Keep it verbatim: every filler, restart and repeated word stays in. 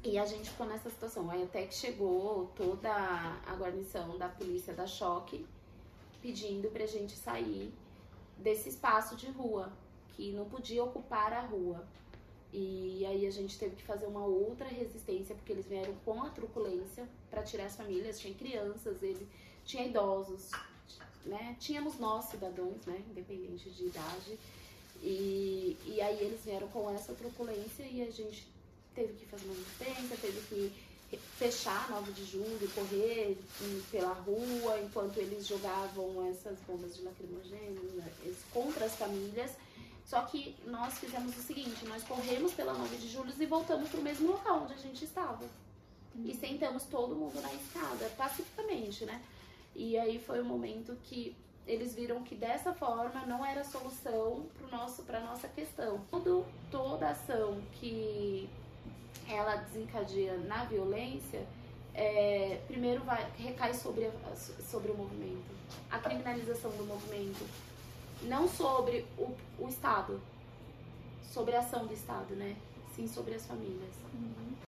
E a gente ficou nessa situação, aí até que chegou toda a guarnição da polícia da Choque pedindo pra gente sair desse espaço de rua, que não podia ocupar a rua. E aí a gente teve que fazer uma outra resistência, porque eles vieram com a truculência pra tirar as famílias, tinha crianças, ele, tinha idosos, né? Tínhamos nós, cidadãos, né? Independente de idade. E, e aí eles vieram com essa truculência e a gente teve que fazer uma resistência, teve que fechar nove de julho, correr pela rua, enquanto eles jogavam essas bombas de lacrimogêneo contra as famílias. Só que nós fizemos o seguinte, nós corremos pela nove de julho e voltamos para o mesmo local onde a gente estava. E sentamos todo mundo na escada, pacificamente, né? E aí foi o momento que eles viram que dessa forma não era solução para a nossa questão. Tudo, toda ação que ela desencadeia na violência, é, primeiro vai, recai sobre, a, sobre o movimento. A criminalização do movimento, não sobre o, o Estado, sobre a ação do Estado, né? Sim, sobre as famílias. Uhum.